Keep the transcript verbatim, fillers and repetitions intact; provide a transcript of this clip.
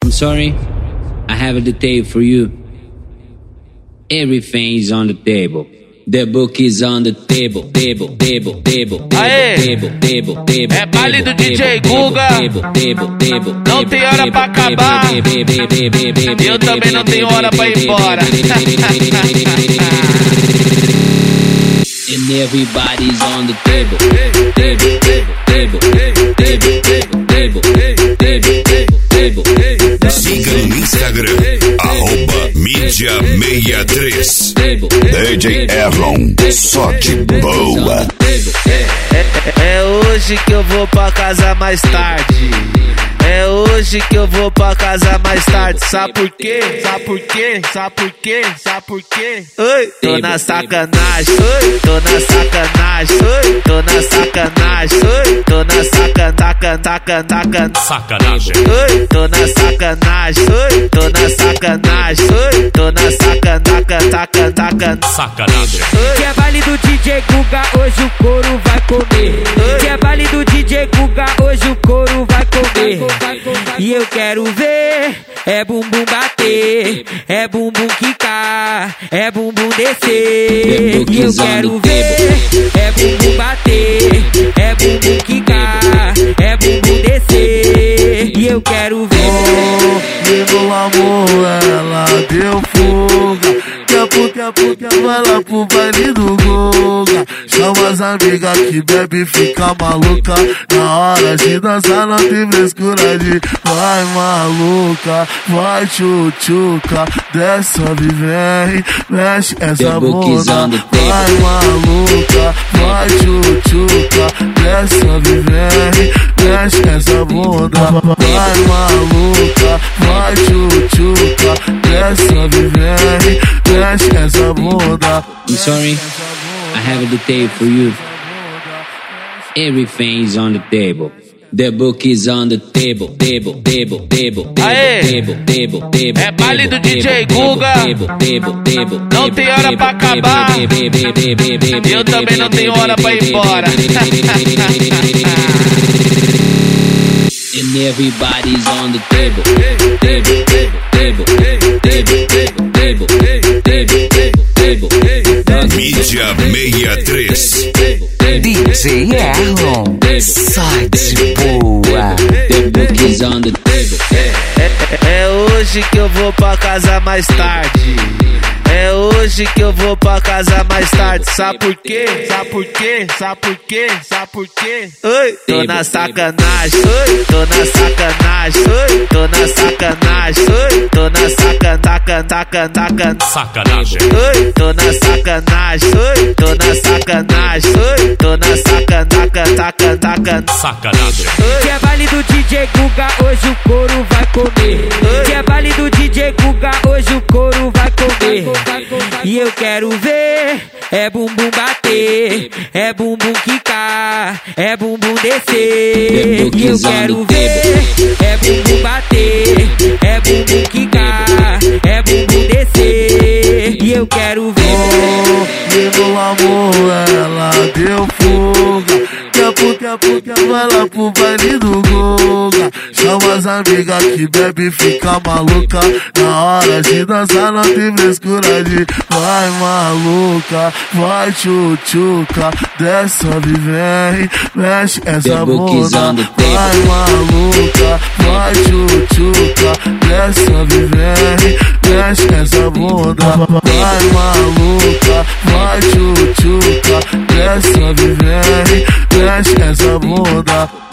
I'm sorry, I have a detail for you. Everything is on the table. The book is on the table, table, table, table, Aê. table, table, table. É baile do D J Guga. Não tem hora pra acabar. Eu também não tenho hora pra ir embora. And everybody's on the table, table, table, table, table, table, table. Siga no Instagram, arroba mídia sessenta e três. D J Erlon, só de boa. É, é hoje que eu vou pra casa mais tarde. É hoje que eu vou pra casa mais tarde. Sabe por quê? Sabe por quê? Sabe por quê? Sabe por quê? Oi, tô na sacanagem. Oi, tô na sacanagem. Oi, tô na sacanagem. Oi, tô na sacanagem. Sacanagem. Sacanagem. Oi, tô na sacanagem. Oi, tô na sacanagem. Oi, tô na sacanagem. Sacanagem. Sacanagem. Que é baile do D J Guga, hoje o couro vai comer. Que é baile do D J Guga, hoje o couro vai comer. E eu quero ver, é bumbum bater, é bumbum quicar, é bumbum descer. E eu quero ver, é bumbum bater, é bumbum quicar, é bumbum descer. E eu quero ver. Meu amor, ela deu fuga. Daqui a pouco, a pouco, vai lá pro baile do Guga. Chama as amigas que bebe e fica maluca. Na hora de dançar não tem frescura de vai maluca, vai tchutchuca. Desce, sobe, vem, mexe essa bunda. Vai maluca, vai tchutchuca. Desce, sobe, vem, mexe essa bunda. Vai maluca, vai tchutchuca. Desce, sobe, vem, mexe essa bunda. I'm sorry, I have a detail for you. Everything is on the table. The book is on the table, table, table, table, Aê. table, table, table. É baile do D J Guga. Não tem hora pra acabar. Eu também não tenho hora pra ir embora. And everybody's on the table, table, table, table, table, table, table. Mídia sessenta e três. D J Erlon, só de boa. The book is on the table. É, é hoje que eu vou pra casa mais tarde. É hoje que eu vou pra casa mais tarde. Sabe por quê? Sabe por quê? Sabe por quê? Sabe por quê? Oi, tô na sacanagem. Oi, tô na sacanagem. Oi, tô na sacanagem. Oi, tô na sacanagem. Sacanagem. Sacanagem. Oi, tô na sacanagem. Oi, tô na sacanagem. Oi, tô na sacanagem. Sacanagem. Sacanagem. Que é baile do D J Guga, hoje o couro vai comer. Que é baile do D J Guga, hoje o couro vai comer. E eu quero ver, é bumbum bater, é bumbum quicar, é bumbum descer. E eu quero ver, é bumbum bater, é bumbum quicar, é bumbum descer. E eu quero ver. Meu amor, ela deu fuga. Daqui a pouco, a pouco, vai lá pro baile do Guga. Chama as amigas que bebe e fica maluca. Na hora de dançar não tem frescura de vai maluca, vai tchutchuca. Desce, sobe, vem, mexe essa bunda. Vai maluca, vai tchutchuca. Desce, sobe, vem, mexe essa bunda. Vai maluca, vai tchutchuca. Desce, sobe, vem, mexe essa bunda.